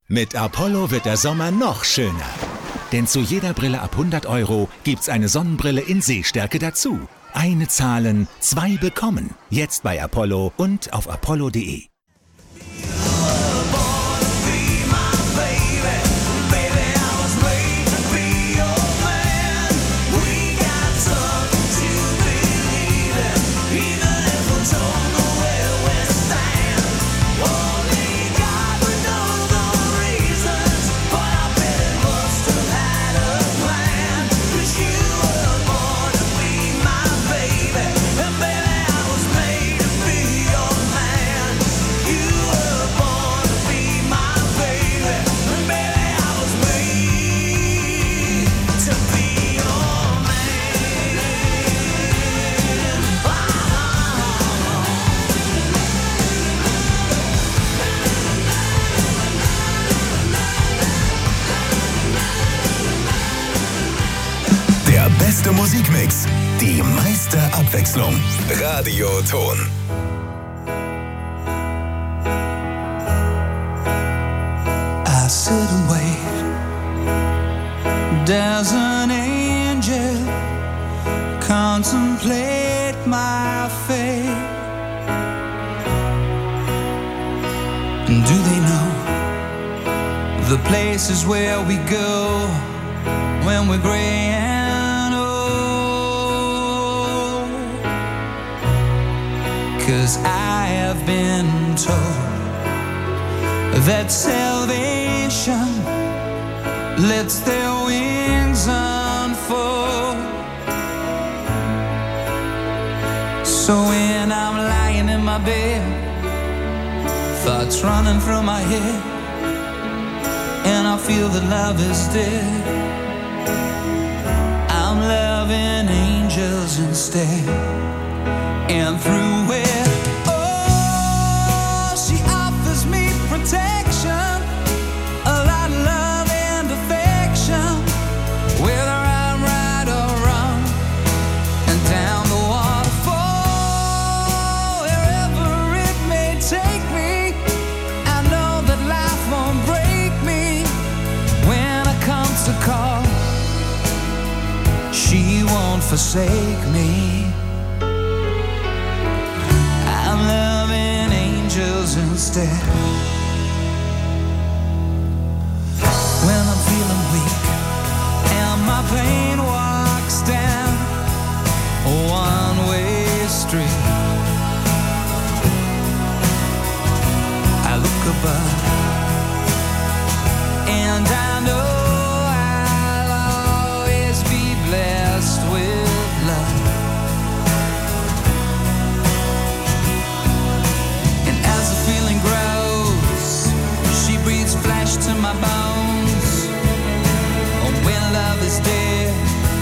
Mit Apollo wird der Sommer noch schöner. Denn zu jeder Brille ab 100 € gibt's eine Sonnenbrille in Sehstärke dazu. Eine zahlen, 2 bekommen. Jetzt bei Apollo und auf apollo.de. Beste Musikmix, die meiste Abwechslung. Radioton. I sit and wait. There's an angel contemplate my fate. Do they know the places where we go when we're gray and old? 'Cause I have been told that salvation lets their wings unfold. So when I'm lying in my bed, thoughts running through my head, and I feel that love is dead, I'm loving angels instead. And through it, oh, she offers me protection, a lot of love and affection, whether I'm right or wrong, and down the waterfall, wherever it may take me, I know that life won't break me when it comes to call. She won't forsake me. I'm loving angels instead. When I'm feeling weak and my pain walks down a one-way street, I look above and I know I'll always be blessed with love. And as the feeling grows, she breathes flesh to my bones. Oh, when love is dead,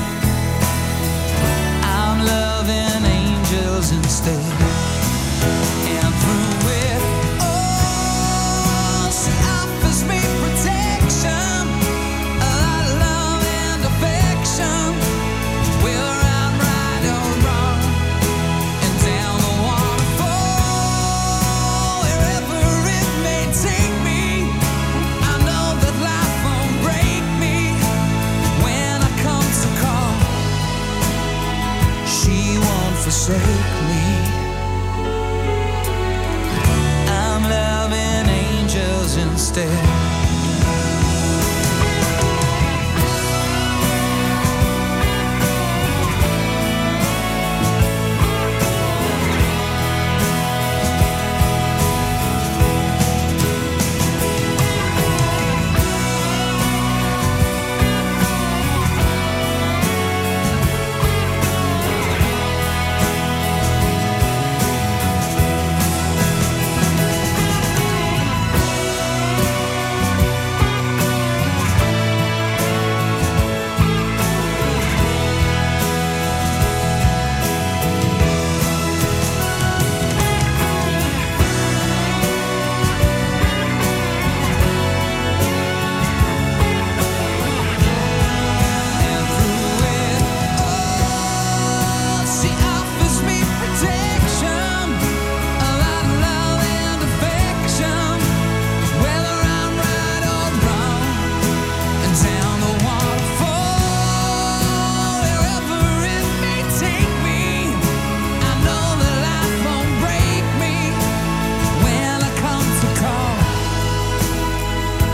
I'm loving angels instead. And through it, oh, she offers me protection, a lot of love and affection, whether I'm right or wrong, and down the waterfall, wherever it may take me, I know that life won't break me when I come to call. She won't forsake me.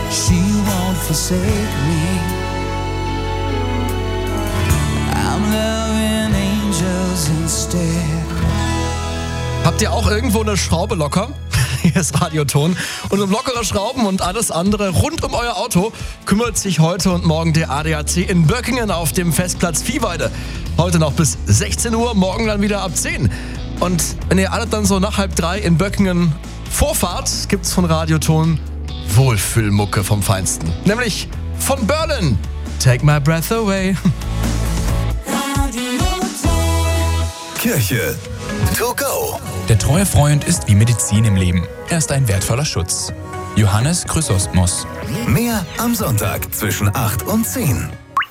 she won't forsake me. I'm loving angels instead. Habt ihr auch irgendwo eine Schraube locker? Hier ist Radioton. Und um lockere Schrauben und alles andere rund um euer Auto kümmert sich heute und morgen der ADAC in Böckingen auf dem Festplatz Viehweide. Heute noch bis 16 Uhr, morgen dann wieder ab 10. Und wenn ihr alle dann so nach 2:30 in Böckingen vorfahrt, gibt's von Radioton Wohlfühlmucke vom Feinsten. Nämlich von Berlin. Take my breath away. Kirche to go. Der treue Freund ist wie Medizin im Leben. Er ist ein wertvoller Schutz. Johannes Chrysostomos. Mehr am Sonntag zwischen 8 und 10.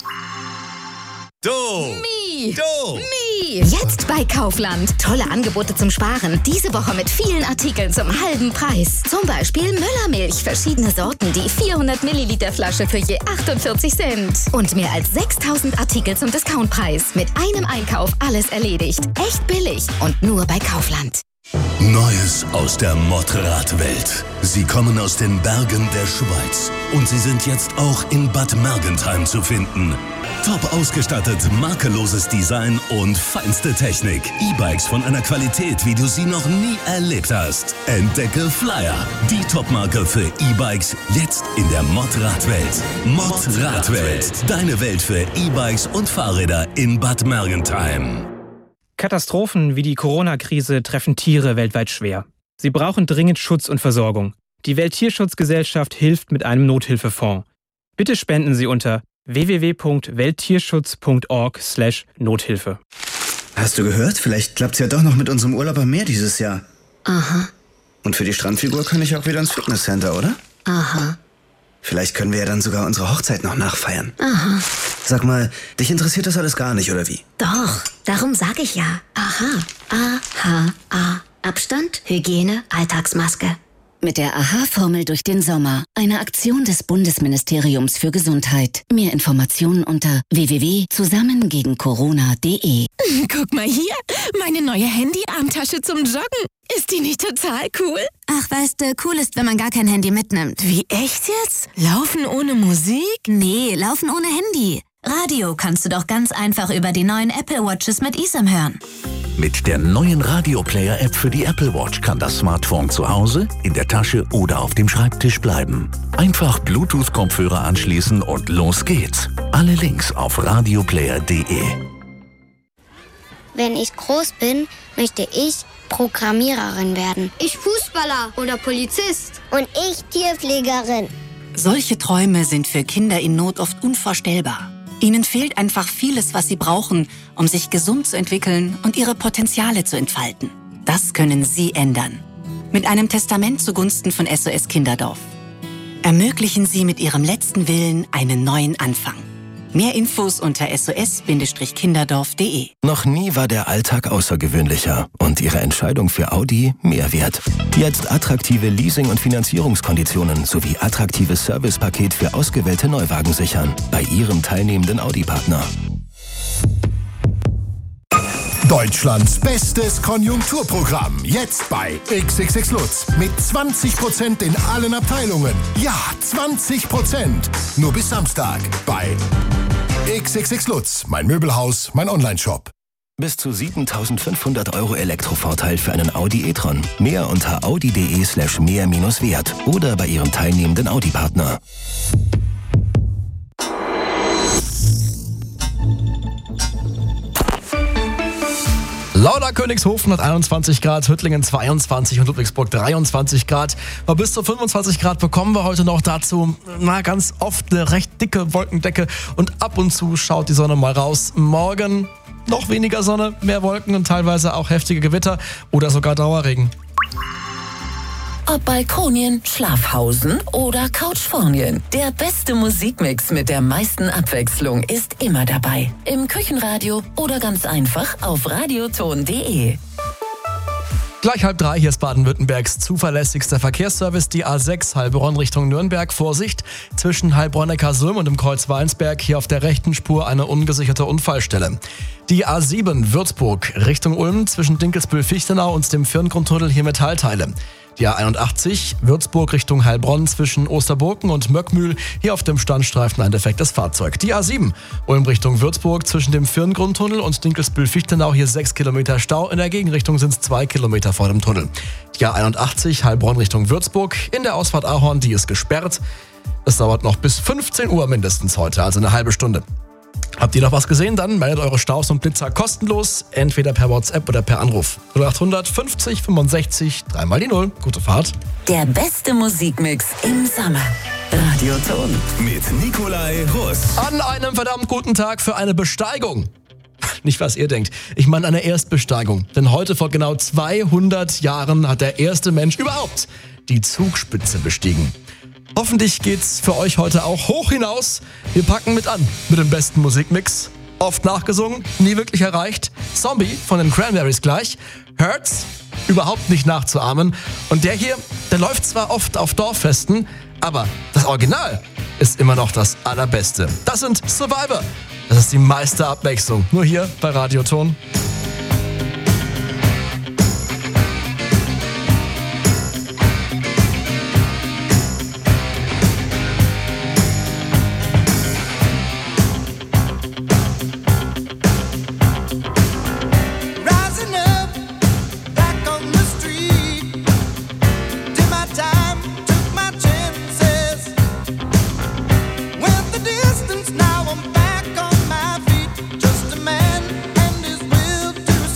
Jetzt bei Kaufland. Tolle Angebote zum Sparen. Diese Woche mit vielen Artikeln zum halben Preis. Zum Beispiel Müllermilch. Verschiedene Sorten. Die 400 Milliliter Flasche für je 48 Cent. Und mehr als 6000 Artikel zum Discountpreis. Mit einem Einkauf alles erledigt. Echt billig. Und nur bei Kaufland. Neues aus der Motorradwelt. Sie kommen aus den Bergen der Schweiz und sie sind jetzt auch in Bad Mergentheim zu finden. Top ausgestattet, makelloses Design und feinste Technik. E-Bikes von einer Qualität, wie du sie noch nie erlebt hast. Entdecke Flyer, die Topmarke für E-Bikes, jetzt in der Motorradwelt. Motorradwelt, deine Welt für E-Bikes und Fahrräder in Bad Mergentheim. Katastrophen wie die Corona-Krise treffen Tiere weltweit schwer. Sie brauchen dringend Schutz und Versorgung. Die Welttierschutzgesellschaft hilft mit einem Nothilfefonds. Bitte spenden Sie unter www.welttierschutz.org/Nothilfe. Hast du gehört? Vielleicht klappt's ja doch noch mit unserem Urlaub am Meer dieses Jahr. Aha, Und für die Strandfigur kann ich auch wieder ins Fitnesscenter, oder? aha, Vielleicht können wir ja dann sogar unsere Hochzeit noch nachfeiern. aha. Sag mal, dich interessiert das alles gar nicht, oder wie? Doch, darum sage ich ja. Aha. A-H-A. Abstand, Hygiene, Alltagsmaske. Mit der AHA-Formel durch den Sommer. Eine Aktion des Bundesministeriums für Gesundheit. Mehr Informationen unter www.zusammengegencorona.de. Guck mal hier, meine neue Handy-Armtasche zum Joggen. Ist die nicht total cool? Ach, weißt du, cool ist, wenn man gar kein Handy mitnimmt. Wie, echt jetzt? Laufen ohne Musik? Nee, laufen ohne Handy. Radio kannst du doch ganz einfach über die neuen Apple Watches mit eSIM hören. Mit der neuen Radio-Player-App für die Apple Watch kann das Smartphone zu Hause, in der Tasche oder auf dem Schreibtisch bleiben. Einfach Bluetooth-Kopfhörer anschließen und los geht's. Alle Links auf radioplayer.de. Wenn ich groß bin, möchte ich Programmiererin werden. Ich Fußballer oder Polizist. Und ich Tierpflegerin. Solche Träume sind für Kinder in Not oft unvorstellbar. Ihnen fehlt einfach vieles, was sie brauchen, um sich gesund zu entwickeln und ihre Potenziale zu entfalten. Das können Sie ändern. Mit einem Testament zugunsten von SOS Kinderdorf. Ermöglichen Sie mit Ihrem letzten Willen einen neuen Anfang. Mehr Infos unter sos-kinderdorf.de. Noch nie war der Alltag außergewöhnlicher und Ihre Entscheidung für Audi mehr wert. Jetzt attraktive Leasing- und Finanzierungskonditionen sowie attraktives Servicepaket für ausgewählte Neuwagen sichern bei Ihrem teilnehmenden Audi-Partner. Deutschlands bestes Konjunkturprogramm. Jetzt bei XXX Lutz. Mit 20% in allen Abteilungen. Ja, 20%. Nur bis Samstag bei XXX Lutz. Mein Möbelhaus, mein Onlineshop. Bis zu 7.500 € Elektrovorteil für einen Audi e-tron. Mehr unter audi.de/mehr-wert oder bei Ihrem teilnehmenden Audi-Partner. Lauda Königshofen hat 21 Grad, Hüttlingen 22 und Ludwigsburg 23 Grad. Bei bis zu 25 Grad bekommen wir heute noch dazu, ganz oft eine recht dicke Wolkendecke und ab und zu schaut die Sonne mal raus. Morgen noch weniger Sonne, mehr Wolken und teilweise auch heftige Gewitter oder sogar Dauerregen. Ob Balkonien, Schlafhausen oder Couchfornien. Der beste Musikmix mit der meisten Abwechslung ist immer dabei. Im Küchenradio oder ganz einfach auf radioton.de. Gleich 2:30, hier ist Baden-Württembergs zuverlässigster Verkehrsservice, die A6 Heilbronn Richtung Nürnberg. Vorsicht, zwischen Heilbronn-Neckarsulm und dem Kreuz Weinsberg hier auf der rechten Spur eine ungesicherte Unfallstelle. Die A7 Würzburg Richtung Ulm zwischen Dinkelsbühl-Fichtenau und dem Firngrundtunnel hier Metallteile. Die A81 Würzburg Richtung Heilbronn zwischen Osterburken und Möckmühl. Hier auf dem Standstreifen ein defektes Fahrzeug. Die A7 Ulm Richtung Würzburg zwischen dem Firngrundtunnel und Dinkelsbühl-Fichtenau. Hier 6 Kilometer Stau. In der Gegenrichtung sind es 2 Kilometer vor dem Tunnel. Die A81 Heilbronn Richtung Würzburg. In der Ausfahrt Ahorn, die ist gesperrt. Es dauert noch bis 15 Uhr mindestens heute, also eine halbe Stunde. Habt ihr noch was gesehen? Dann meldet eure Staus und Blitzer kostenlos, entweder per WhatsApp oder per Anruf. 0800 50 65 3 die 0. Gute Fahrt. Der beste Musikmix im Sommer. Radioton. Mit Nikolai Russ. An einem verdammt guten Tag für eine Besteigung. Nicht, was ihr denkt. Ich meine eine Erstbesteigung. Denn heute vor genau 200 Jahren hat der erste Mensch überhaupt die Zugspitze bestiegen. Hoffentlich geht's für euch heute auch hoch hinaus. Wir packen mit an mit dem besten Musikmix. Oft nachgesungen, nie wirklich erreicht. Zombie von den Cranberries gleich. Hurts, überhaupt nicht nachzuahmen. Und der hier, der läuft zwar oft auf Dorffesten, aber das Original ist immer noch das Allerbeste. Das sind Survivor. Das ist die Meisterabwechslung. Nur hier bei Radioton. Now I'm back on my feet, just a man and his will to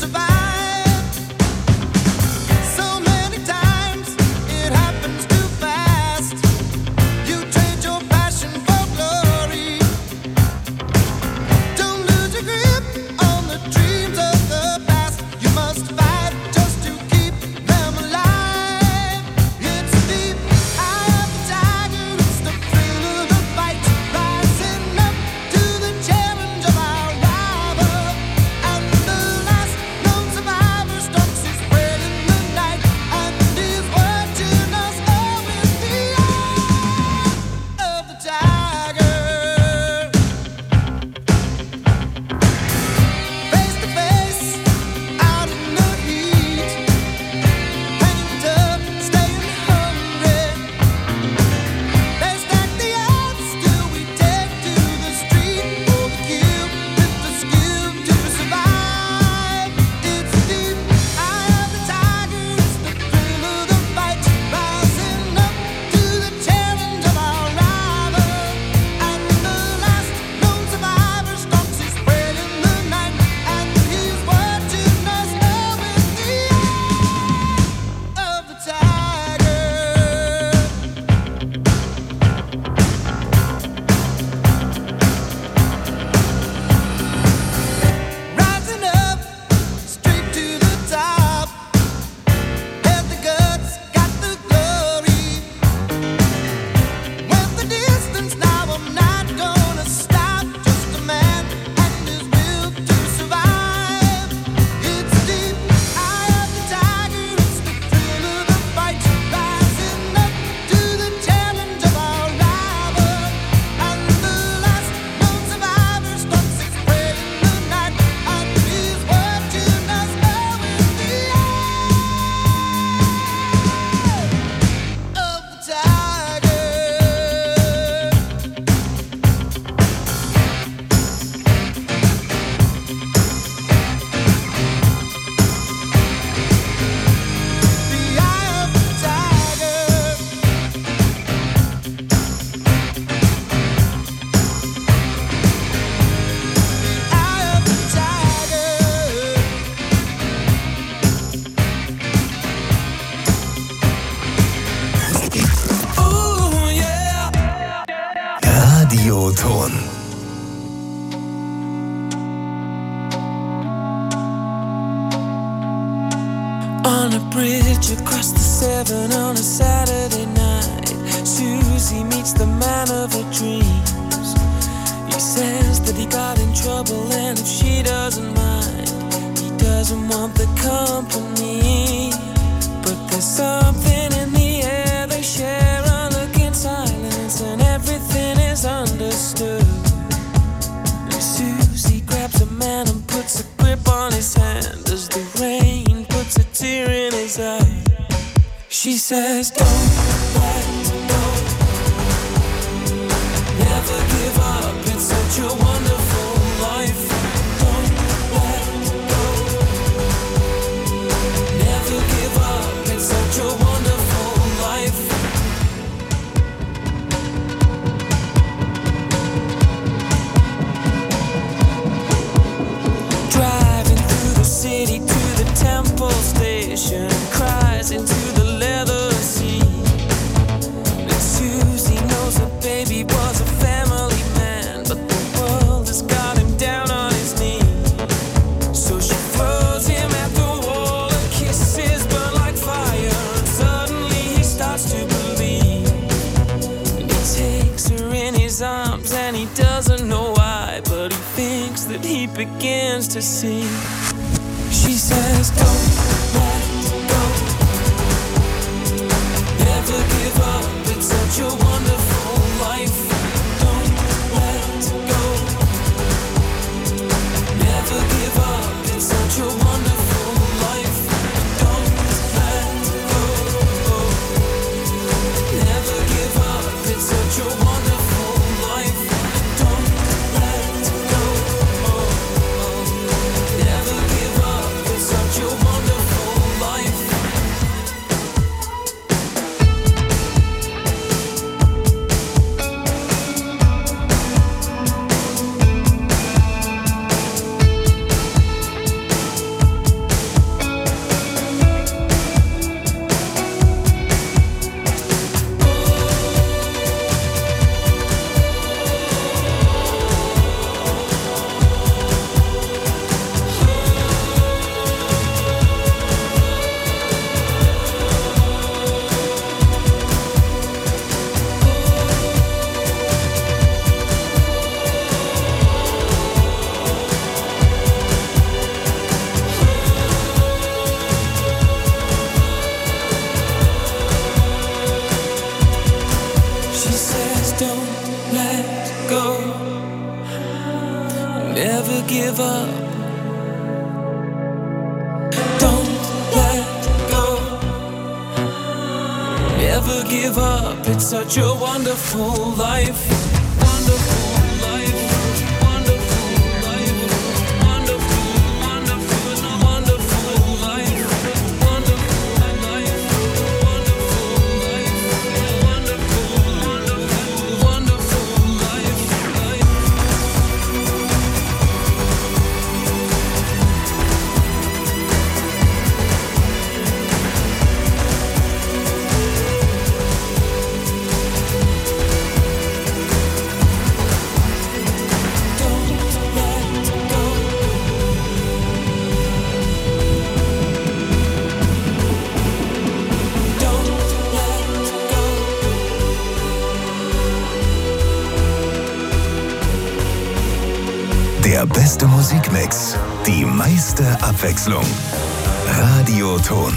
Radioton. On a bridge across the Severn on a Saturday night, Susie meets the man of her dreams. He says that he got in trouble and if she doesn't mind, he doesn't want the company. But there's something in the air, they share a look in silence and everything is understood. And Susie grabs a man and puts a grip on his hand as the rain puts a tear in his eye. She says don't let go, never give up, it's such a wonderful life. Don't let go, never give up, it's such a wonderful life. Driving through the city to the temple station, cries into the leather seat. And Susie knows her baby was a family man, but the world has got him down on his knees. So she throws him at the wall and kisses burn like fire, and suddenly he starts to believe. And he takes her in his arms and he doesn't know why, but he thinks that he begins to see. She says don't let go, never give up, it's such a wonderful life. Don't let go, never give up, it's such a wonderful life. Don't let go, never give up, it's such a wonderful life. Don't let go, never give up, it's such a wonderful life. She says don't let go, never give up. Don't let go, never give up, it's such a wonderful life. Wonderful life, wonderful life, wonderful, wonderful, wonderful life, wonderful life, wonderful life, wonderful, wonderful, wonderful life. Der beste Musikmix, die meiste Abwechslung. Radioton.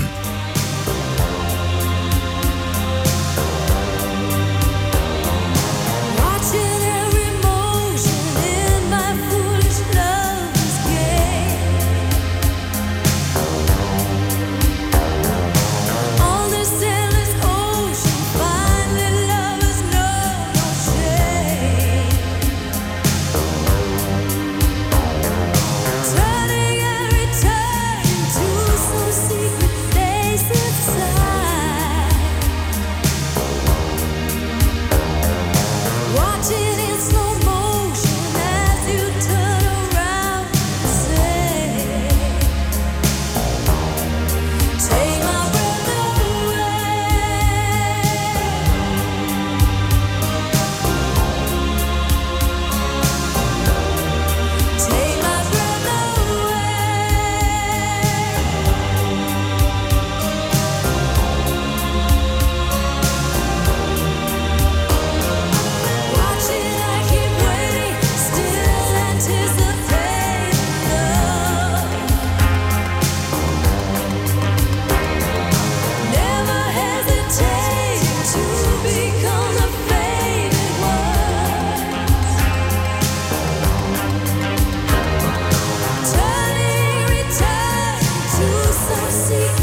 See